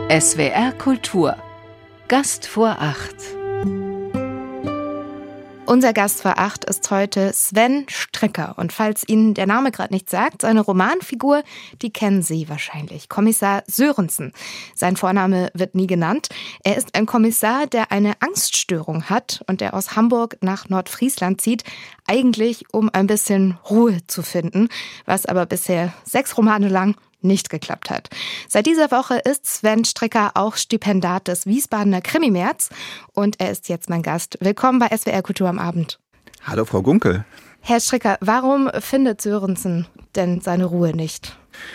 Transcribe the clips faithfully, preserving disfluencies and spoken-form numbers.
S W R Kultur. Gast vor acht. Unser Gast vor acht ist heute Sven Stricker. Und falls Ihnen der Name gerade nichts sagt, seine Romanfigur, die kennen Sie wahrscheinlich. Kommissar Sörensen. Sein Vorname wird nie genannt. Er ist ein Kommissar, der eine Angststörung hat und der aus Hamburg nach Nordfriesland zieht, eigentlich um ein bisschen Ruhe zu finden, was aber bisher sechs Romane lang nicht geklappt hat. Seit dieser Woche ist Sven Stricker auch Stipendiat des Wiesbadener Krimi-März und er ist jetzt mein Gast. Willkommen bei S W R Kultur am Abend. Hallo Frau Gunkel. Herr Stricker, warum findet Sörensen denn seine Ruhe nicht?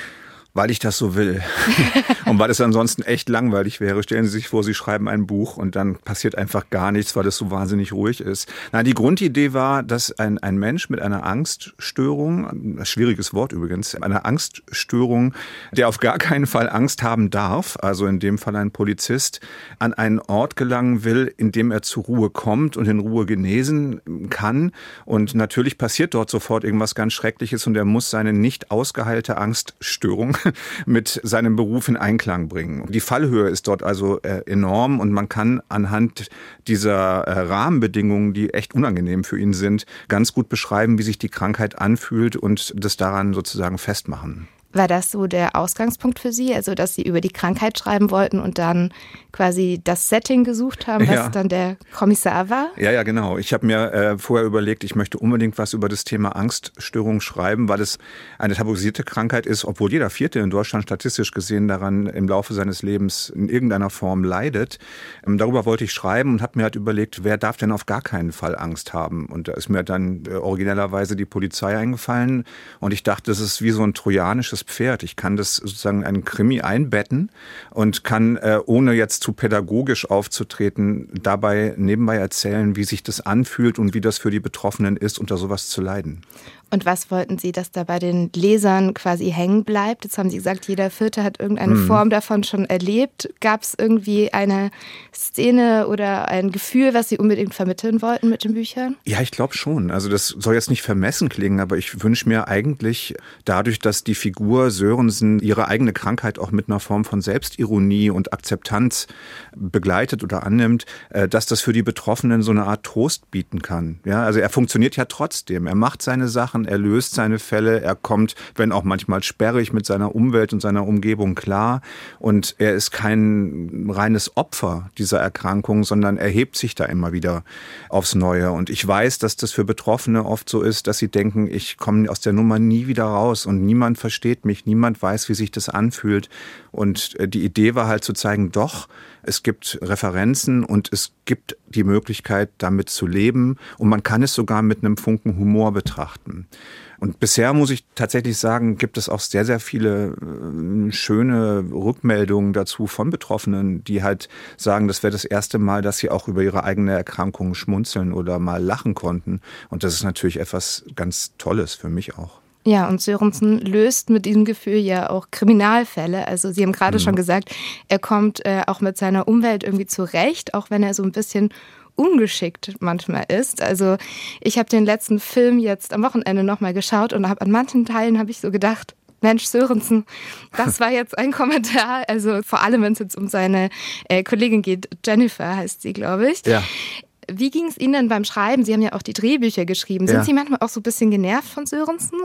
Weil ich das so will. Und weil es ansonsten echt langweilig wäre. Stellen Sie sich vor, Sie schreiben ein Buch und dann passiert einfach gar nichts, weil es so wahnsinnig ruhig ist. Nein, die Grundidee war, dass ein, ein Mensch mit einer Angststörung, ein schwieriges Wort übrigens, einer Angststörung, der auf gar keinen Fall Angst haben darf, also in dem Fall ein Polizist, an einen Ort gelangen will, in dem er zur Ruhe kommt und in Ruhe genesen kann. Und natürlich passiert dort sofort irgendwas ganz Schreckliches und er muss seine nicht ausgeheilte Angststörung mit seinem Beruf in Einklang bringen. Die Fallhöhe ist dort also äh, enorm und man kann anhand dieser äh, Rahmenbedingungen, die echt unangenehm für ihn sind, ganz gut beschreiben, wie sich die Krankheit anfühlt und das daran sozusagen festmachen. War das so der Ausgangspunkt für Sie? Also, dass Sie über die Krankheit schreiben wollten und dann quasi das Setting gesucht haben, was ja dann der Kommissar war? Ja, ja, genau. Ich habe mir äh, vorher überlegt, ich möchte unbedingt was über das Thema Angststörung schreiben, weil es eine tabuisierte Krankheit ist, obwohl jeder Vierte in Deutschland statistisch gesehen daran im Laufe seines Lebens in irgendeiner Form leidet. Ähm, darüber wollte ich schreiben und habe mir halt überlegt, wer darf denn auf gar keinen Fall Angst haben? Und da ist mir dann äh, originellerweise die Polizei eingefallen und ich dachte, das ist wie so ein trojanisches Pferd. Ich kann das sozusagen einen Krimi einbetten und kann, äh, ohne jetzt zu pädagogisch aufzutreten, dabei nebenbei erzählen, wie sich das anfühlt und wie das für die Betroffenen ist, unter sowas zu leiden. Und was wollten Sie, dass da bei den Lesern quasi hängen bleibt? Jetzt haben Sie gesagt, jeder Vierte hat irgendeine mhm. Form davon schon erlebt. Gab es irgendwie eine Szene oder ein Gefühl, was Sie unbedingt vermitteln wollten mit den Büchern? Ja, ich glaube schon. Also das soll jetzt nicht vermessen klingen, aber ich wünsche mir eigentlich dadurch, dass die Figur Sörensen ihre eigene Krankheit auch mit einer Form von Selbstironie und Akzeptanz begleitet oder annimmt, dass das für die Betroffenen so eine Art Trost bieten kann. Ja, also er funktioniert ja trotzdem. Er macht seine Sachen, er löst seine Fälle, er kommt, wenn auch manchmal sperrig, mit seiner Umwelt und seiner Umgebung klar. Und er ist kein reines Opfer dieser Erkrankung, sondern er hebt sich da immer wieder aufs Neue. Und ich weiß, dass das für Betroffene oft so ist, dass sie denken, ich komme aus der Nummer nie wieder raus und niemand versteht mich, niemand weiß, wie sich das anfühlt. Und die Idee war halt zu zeigen, doch, es gibt Referenzen und es gibt die Möglichkeit, damit zu leben. Und man kann es sogar mit einem Funken Humor betrachten. Und bisher muss ich tatsächlich sagen, gibt es auch sehr, sehr viele äh, schöne Rückmeldungen dazu von Betroffenen, die halt sagen, das wäre das erste Mal, dass sie auch über ihre eigene Erkrankung schmunzeln oder mal lachen konnten. Und das ist natürlich etwas ganz Tolles für mich auch. Ja, und Sörensen löst mit diesem Gefühl ja auch Kriminalfälle. Also Sie haben gerade mhm. schon gesagt, er kommt äh, auch mit seiner Umwelt irgendwie zurecht, auch wenn er so ein bisschen ungeschickt manchmal ist. Also ich habe den letzten Film jetzt am Wochenende nochmal geschaut und hab, an manchen Teilen habe ich so gedacht, Mensch, Sörensen, das war jetzt ein Kommentar. Also vor allem, wenn es jetzt um seine äh, Kollegin geht, Jennifer heißt sie, glaube ich. Ja. Wie ging es Ihnen denn beim Schreiben? Sie haben ja auch die Drehbücher geschrieben. Sind ja. Sie manchmal auch so ein bisschen genervt von Sörensen?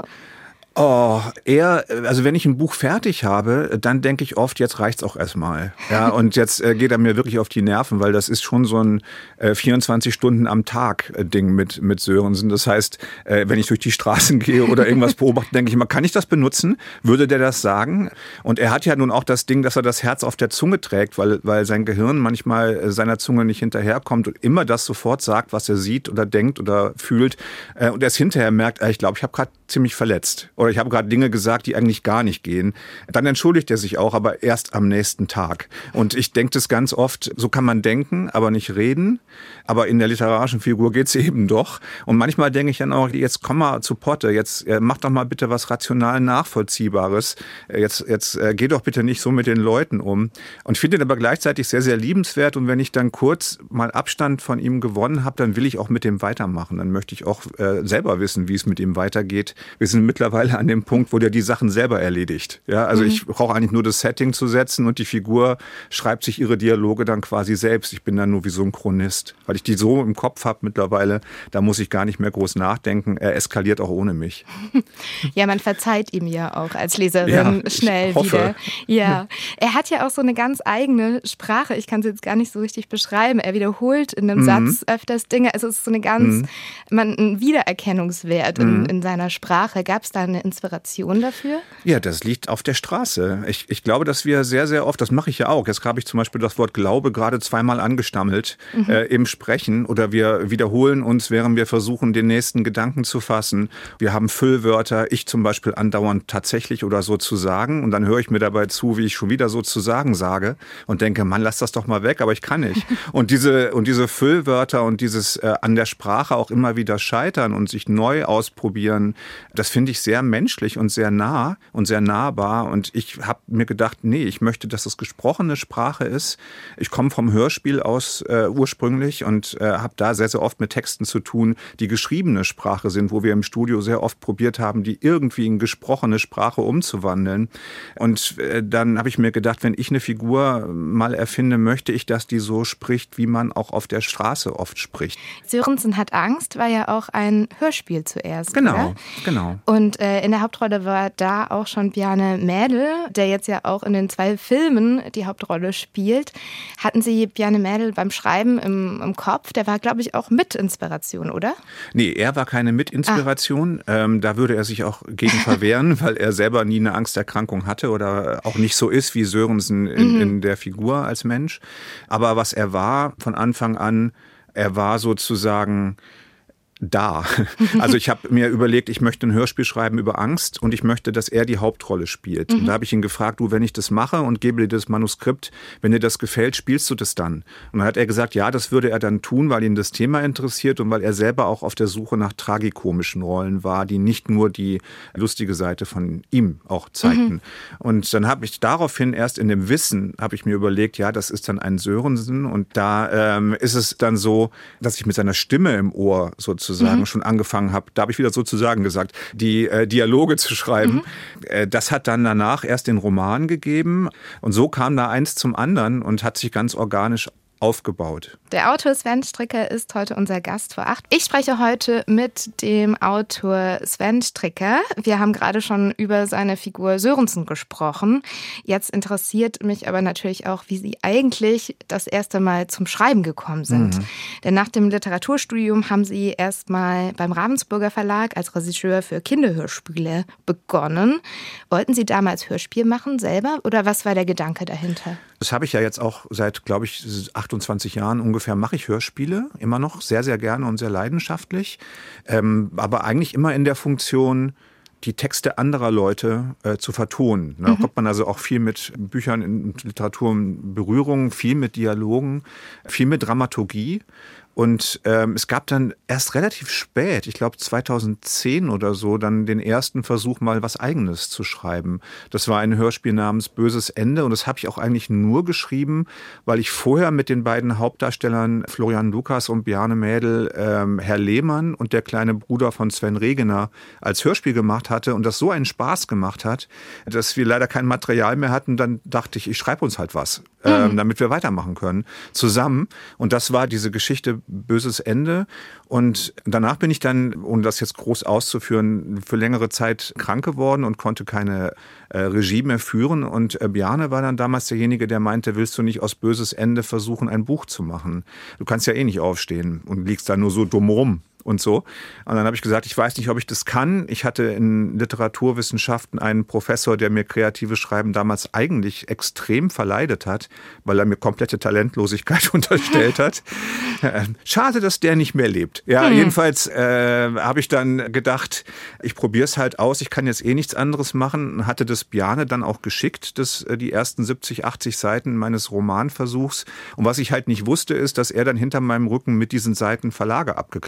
Oh, eher, also wenn ich ein Buch fertig habe, dann denke ich oft, jetzt reicht's auch erstmal. Ja, und jetzt äh, geht er mir wirklich auf die Nerven, weil das ist schon so ein äh, vierundzwanzig Stunden am Tag äh, Ding mit mit Sörensen. Das heißt, äh, wenn ich durch die Straßen gehe oder irgendwas beobachte, denke ich mal, kann ich das benutzen? Würde der das sagen? Und er hat ja nun auch das Ding, dass er das Herz auf der Zunge trägt, weil weil sein Gehirn manchmal äh, seiner Zunge nicht hinterherkommt und immer das sofort sagt, was er sieht oder denkt oder fühlt. Äh, und erst hinterher merkt, äh, ich glaube, ich habe gerade ziemlich verletzt. Oder ich habe gerade Dinge gesagt, die eigentlich gar nicht gehen. Dann entschuldigt er sich auch, aber erst am nächsten Tag. Und ich denke das ganz oft, so kann man denken, aber nicht reden. Aber in der literarischen Figur geht's eben doch. Und manchmal denke ich dann auch, jetzt komm mal zu Potte, jetzt mach doch mal bitte was rational Nachvollziehbares. Jetzt, jetzt geh doch bitte nicht so mit den Leuten um. Und finde ihn aber gleichzeitig sehr, sehr liebenswert. Und wenn ich dann kurz mal Abstand von ihm gewonnen habe, dann will ich auch mit dem weitermachen. Dann möchte ich auch äh, selber wissen, wie es mit ihm weitergeht. Wir sind mittlerweile mittlerweile an dem Punkt, wo der die Sachen selber erledigt. Ja, also mhm. ich brauche eigentlich nur das Setting zu setzen und die Figur schreibt sich ihre Dialoge dann quasi selbst. Ich bin dann nur wie Synchronist, weil ich die so im Kopf habe mittlerweile, da muss ich gar nicht mehr groß nachdenken. Er eskaliert auch ohne mich. Ja, man verzeiht ihm ja auch als Leserin ja, schnell wieder. Ja, er hat ja auch so eine ganz eigene Sprache. Ich kann es jetzt gar nicht so richtig beschreiben. Er wiederholt in einem mhm. Satz öfters Dinge. Also es ist so eine ganz, mhm. man, ein Wiedererkennungswert in, mhm. in seiner Sprache. Gab es da eine Inspiration dafür? Ja, das liegt auf der Straße. Ich, ich glaube, dass wir sehr, sehr oft, das mache ich ja auch, jetzt habe ich zum Beispiel das Wort Glaube gerade zweimal angestammelt mhm. äh, im Sprechen oder wir wiederholen uns, während wir versuchen, den nächsten Gedanken zu fassen. Wir haben Füllwörter, ich zum Beispiel andauernd tatsächlich oder so zu sagen und dann höre ich mir dabei zu, wie ich schon wieder so zu sagen sage und denke, Mann, lass das doch mal weg, aber ich kann nicht. Und diese, und diese Füllwörter und dieses äh, an der Sprache auch immer wieder scheitern und sich neu ausprobieren, das finde ich sehr menschlich und sehr nah und sehr nahbar. Und ich habe mir gedacht, nee, ich möchte, dass es gesprochene Sprache ist. Ich komme vom Hörspiel aus äh, ursprünglich und äh, habe da sehr, sehr oft mit Texten zu tun, die geschriebene Sprache sind, wo wir im Studio sehr oft probiert haben, die irgendwie in gesprochene Sprache umzuwandeln. Und äh, dann habe ich mir gedacht, wenn ich eine Figur mal erfinde, möchte ich, dass die so spricht, wie man auch auf der Straße oft spricht. Sörensen hat Angst war ja auch ein Hörspiel zuerst. Genau, oder? genau. Und äh, in der Hauptrolle war da auch schon Bjarne Mädel, der jetzt ja auch in den zwei Filmen die Hauptrolle spielt. Hatten Sie Bjarne Mädel beim Schreiben im, im Kopf? Der war, glaube ich, auch Mitinspiration, oder? Nee, er war keine Mitinspiration. Ähm, da würde er sich auch gegen verwehren, weil er selber nie eine Angsterkrankung hatte oder auch nicht so ist wie Sörensen in, mhm. in der Figur als Mensch. Aber was er war von Anfang an, er war sozusagen da. Also ich habe mir überlegt, ich möchte ein Hörspiel schreiben über Angst und ich möchte, dass er die Hauptrolle spielt. Mhm. Und da habe ich ihn gefragt, du, wenn ich das mache und gebe dir das Manuskript, wenn dir das gefällt, spielst du das dann? Und dann hat er gesagt, ja, das würde er dann tun, weil ihn das Thema interessiert und weil er selber auch auf der Suche nach tragikomischen Rollen war, die nicht nur die lustige Seite von ihm auch zeigten. Mhm. Und dann habe ich daraufhin erst in dem Wissen, habe ich mir überlegt, ja, das ist dann ein Sörensen und da ähm, ist es dann so, dass ich mit seiner Stimme im Ohr sozusagen Mhm. schon angefangen habe, da habe ich wieder sozusagen gesagt, die äh, Dialoge zu schreiben. Mhm. Äh, das hat dann danach erst den Roman gegeben und so kam da eins zum anderen und hat sich ganz organisch aufgebaut. Der Autor Sven Stricker ist heute unser Gast vor acht. Ich spreche heute mit dem Autor Sven Stricker. Wir haben gerade schon über seine Figur Sörensen gesprochen. Jetzt interessiert mich aber natürlich auch, wie Sie eigentlich das erste Mal zum Schreiben gekommen sind. Mhm. Denn nach dem Literaturstudium haben Sie erst mal beim Ravensburger Verlag als Regisseur für Kinderhörspiele begonnen. Wollten Sie damals Hörspiel machen selber oder was war der Gedanke dahinter? Das habe ich ja jetzt auch seit, glaube ich, achtundzwanzig Jahren ungefähr mache ich Hörspiele. Immer noch sehr, sehr gerne und sehr leidenschaftlich. Ähm, aber eigentlich immer in der Funktion, die Texte anderer Leute äh, zu vertonen. Da mhm. kommt man also auch viel mit Büchern in Literatur in Berührung, viel mit Dialogen, viel mit Dramaturgie. Und ähm, es gab dann erst relativ spät, ich glaube zweitausendzehn oder so, dann den ersten Versuch, mal was Eigenes zu schreiben. Das war ein Hörspiel namens Böses Ende und das habe ich auch eigentlich nur geschrieben, weil ich vorher mit den beiden Hauptdarstellern Florian Lukas und Bjarne Mädel ähm, Herr Lehmann und der kleine Bruder von Sven Regener als Hörspiel gemacht hatte und das so einen Spaß gemacht hat, dass wir leider kein Material mehr hatten. Dann dachte ich, ich schreibe uns halt was, mhm. ähm, damit wir weitermachen können, zusammen. Und das war diese Geschichte Böses Ende. Und danach bin ich dann, ohne das jetzt groß auszuführen, für längere Zeit krank geworden und konnte keine äh, Regie mehr führen. Und äh, Bjarne war dann damals derjenige, der meinte, willst du nicht aus Böses Ende versuchen, ein Buch zu machen? Du kannst ja eh nicht aufstehen und liegst da nur so dumm rum. Und so. Und dann habe ich gesagt, ich weiß nicht, ob ich das kann. Ich hatte in Literaturwissenschaften einen Professor, der mir kreatives Schreiben damals eigentlich extrem verleidet hat, weil er mir komplette Talentlosigkeit unterstellt hat. Schade, dass der nicht mehr lebt. Ja, hm. jedenfalls äh, habe ich dann gedacht, ich probiere es halt aus. Ich kann jetzt eh nichts anderes machen. Und hatte das Bjarne dann auch geschickt, das, die ersten siebzig, achtzig Seiten meines Romanversuchs. Und was ich halt nicht wusste, ist, dass er dann hinter meinem Rücken mit diesen Seiten Verlage abgeklappert hat.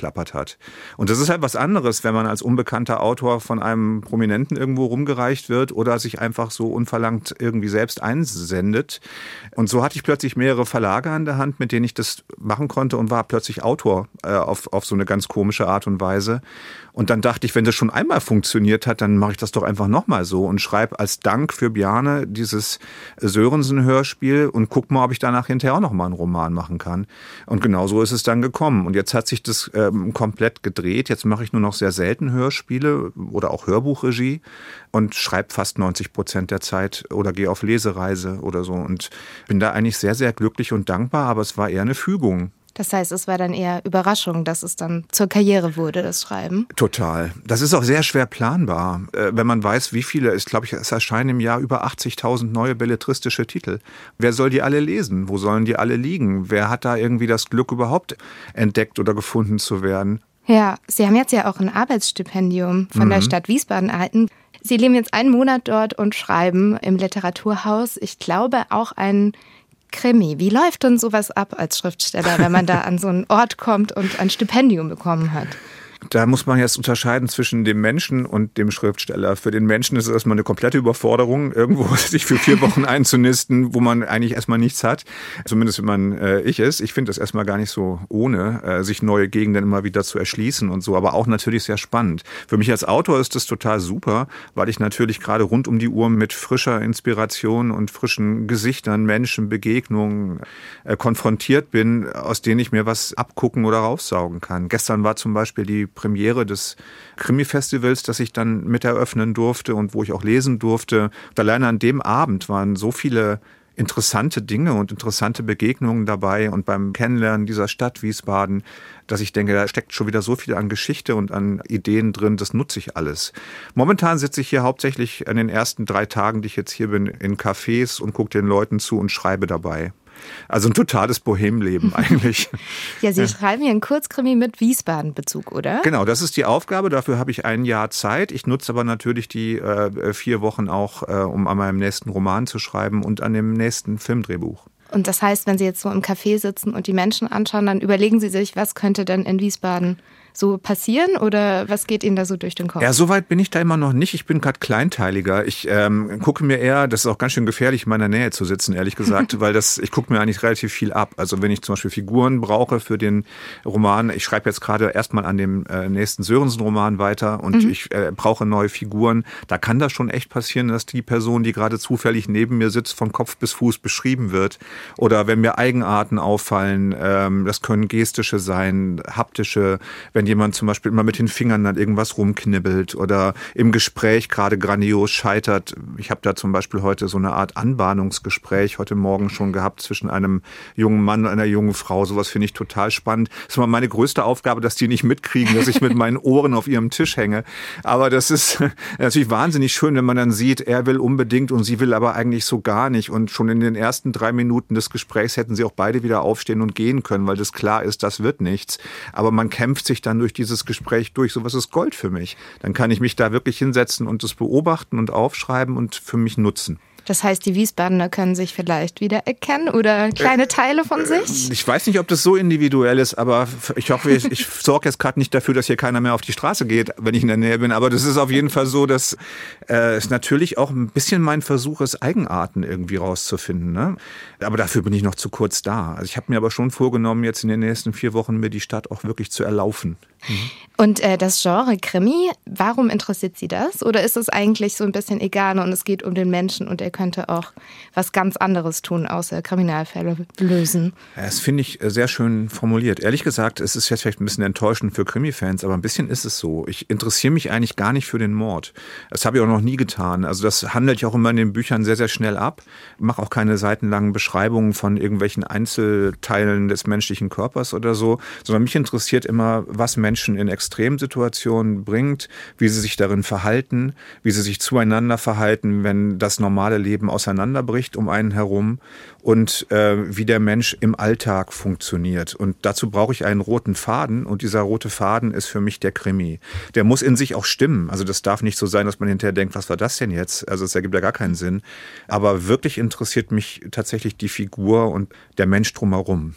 hat. Und das ist halt was anderes, wenn man als unbekannter Autor von einem Prominenten irgendwo rumgereicht wird oder sich einfach so unverlangt irgendwie selbst einsendet. Und so hatte ich plötzlich mehrere Verlage an der Hand, mit denen ich das machen konnte und war plötzlich Autor äh, auf, auf so eine ganz komische Art und Weise. Und dann dachte ich, wenn das schon einmal funktioniert hat, dann mache ich das doch einfach nochmal so und schreibe als Dank für Bjarne dieses Sörensen-Hörspiel und guck mal, ob ich danach hinterher auch nochmal einen Roman machen kann. Und genau so ist es dann gekommen. Und jetzt hat sich das ähm, komplett gedreht. Jetzt mache ich nur noch sehr selten Hörspiele oder auch Hörbuchregie und schreibe fast neunzig Prozent der Zeit oder gehe auf Lesereise oder so. Und bin da eigentlich sehr, sehr glücklich und dankbar, aber es war eher eine Fügung. Das heißt, es war dann eher Überraschung, dass es dann zur Karriere wurde, das Schreiben? Total. Das ist auch sehr schwer planbar, wenn man weiß, wie viele, ich glaube, es erscheinen im Jahr über achtzigtausend neue belletristische Titel. Wer soll die alle lesen? Wo sollen die alle liegen? Wer hat da irgendwie das Glück, überhaupt entdeckt oder gefunden zu werden? Ja, Sie haben jetzt ja auch ein Arbeitsstipendium von mhm. der Stadt Wiesbaden erhalten. Sie leben jetzt einen Monat dort und schreiben im Literaturhaus, ich glaube, auch ein Krimi. Wie läuft denn sowas ab als Schriftsteller, wenn man da an so einen Ort kommt und ein Stipendium bekommen hat? Da muss man jetzt unterscheiden zwischen dem Menschen und dem Schriftsteller. Für den Menschen ist es erstmal eine komplette Überforderung, irgendwo sich für vier Wochen einzunisten, wo man eigentlich erstmal nichts hat. Zumindest wenn man äh, ich ist. Ich finde das erstmal gar nicht so ohne, äh, sich neue Gegenden immer wieder zu erschließen und so. Aber auch natürlich sehr spannend. Für mich als Autor ist das total super, weil ich natürlich gerade rund um die Uhr mit frischer Inspiration und frischen Gesichtern, Menschen, Begegnungen äh, konfrontiert bin, aus denen ich mir was abgucken oder raussaugen kann. Gestern war zum Beispiel die Premiere des Krimi-Festivals, das ich dann mit eröffnen durfte und wo ich auch lesen durfte. Und alleine an dem Abend waren so viele interessante Dinge und interessante Begegnungen dabei und beim Kennenlernen dieser Stadt Wiesbaden, dass ich denke, da steckt schon wieder so viel an Geschichte und an Ideen drin, das nutze ich alles. Momentan sitze ich hier hauptsächlich an den ersten drei Tagen, die ich jetzt hier bin, in Cafés und gucke den Leuten zu und schreibe dabei. Also ein totales Bohemleben eigentlich. Ja, Sie schreiben hier einen Kurzkrimi mit Wiesbaden-Bezug, oder? Genau, das ist die Aufgabe. Dafür habe ich ein Jahr Zeit. Ich nutze aber natürlich die äh, vier Wochen auch, äh, um an meinem nächsten Roman zu schreiben und an dem nächsten Filmdrehbuch. Und das heißt, wenn Sie jetzt so im Café sitzen und die Menschen anschauen, dann überlegen Sie sich, was könnte denn in Wiesbaden so passieren oder was geht Ihnen da so durch den Kopf? Ja, so weit bin ich da immer noch nicht. Ich bin gerade kleinteiliger. Ich ähm, gucke mir eher, das ist auch ganz schön gefährlich, in meiner Nähe zu sitzen, ehrlich gesagt, weil das, ich gucke mir eigentlich relativ viel ab. Also wenn ich zum Beispiel Figuren brauche für den Roman, ich schreibe jetzt gerade erstmal an dem äh, nächsten Sörensen-Roman weiter und mhm. ich äh, brauche neue Figuren, da kann das schon echt passieren, dass die Person, die gerade zufällig neben mir sitzt, von Kopf bis Fuß beschrieben wird. Oder wenn mir Eigenarten auffallen, ähm, das können gestische sein, haptische, wenn jemand zum Beispiel immer mit den Fingern an irgendwas rumknibbelt oder im Gespräch gerade grandios scheitert. Ich habe da zum Beispiel heute so eine Art Anbahnungsgespräch heute Morgen schon gehabt zwischen einem jungen Mann und einer jungen Frau. Sowas finde ich total spannend. Das ist immer meine größte Aufgabe, dass die nicht mitkriegen, dass ich mit meinen Ohren auf ihrem Tisch hänge. Aber das ist natürlich wahnsinnig schön, wenn man dann sieht, er will unbedingt und sie will aber eigentlich so gar nicht. Und schon in den ersten drei Minuten des Gesprächs hätten sie auch beide wieder aufstehen und gehen können, weil das klar ist, das wird nichts. Aber man kämpft sich dann durch dieses Gespräch durch. Sowas ist Gold für mich. Dann kann ich mich da wirklich hinsetzen und das beobachten und aufschreiben und für mich nutzen. Das heißt, die Wiesbadener können sich vielleicht wiedererkennen oder kleine Teile von sich? Ich weiß nicht, ob das so individuell ist, aber ich hoffe, ich, ich sorge jetzt gerade nicht dafür, dass hier keiner mehr auf die Straße geht, wenn ich in der Nähe bin. Aber das ist auf jeden Fall so, dass äh, es natürlich auch ein bisschen mein Versuch ist, Eigenarten irgendwie rauszufinden. Ne? Aber dafür bin ich noch zu kurz da. Also ich habe mir aber schon vorgenommen, jetzt in den nächsten vier Wochen mir die Stadt auch wirklich zu erlaufen. Mhm. Und äh, das Genre Krimi, warum interessiert Sie das? Oder ist es eigentlich so ein bisschen egal und es geht um den Menschen und er könnte auch was ganz anderes tun, außer Kriminalfälle lösen? Das finde ich sehr schön formuliert. Ehrlich gesagt, es ist jetzt vielleicht ein bisschen enttäuschend für Krimi-Fans, aber ein bisschen ist es so. Ich interessiere mich eigentlich gar nicht für den Mord. Das habe ich auch noch nie getan. Also das handelt ja auch immer in den Büchern sehr, sehr schnell ab. Ich mache auch keine seitenlangen Beschreibungen von irgendwelchen Einzelteilen des menschlichen Körpers oder so, sondern mich interessiert immer, was Menschen in Extremsituationen bringt, wie sie sich darin verhalten, wie sie sich zueinander verhalten, wenn das normale Leben auseinanderbricht um einen herum und äh, wie der Mensch im Alltag funktioniert. Und dazu brauche ich einen roten Faden und dieser rote Faden ist für mich der Krimi. Der muss in sich auch stimmen. Also das darf nicht so sein, dass man hinterher denkt, was war das denn jetzt? Also es ergibt ja gar keinen Sinn. Aber wirklich interessiert mich tatsächlich die Figur und der Mensch drumherum.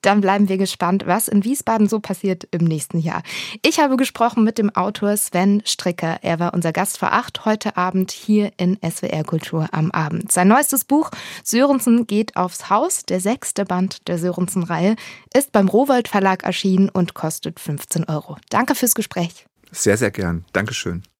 Dann bleiben wir gespannt, was in Wiesbaden so passiert im nächsten Jahr. Ich habe gesprochen mit dem Autor Sven Stricker. Er war unser Gast vor acht heute Abend hier in S W R Kultur am Abend. Sein neuestes Buch Sörensen geht aufs Haus, der sechste Band der Sörensen-Reihe, ist beim Rowohlt Verlag erschienen und kostet fünfzehn Euro. Danke fürs Gespräch. Sehr, sehr gern. Dankeschön.